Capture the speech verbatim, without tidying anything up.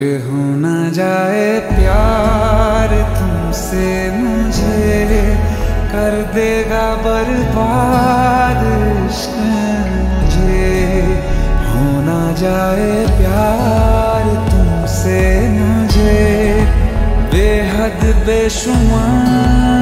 हो ना जाए प्यार तुमसे मुझे, कर देगा बर्बाद इश्क मुझे। हो ना जाए प्यार तुमसे मुझे, बेहद बेशुमार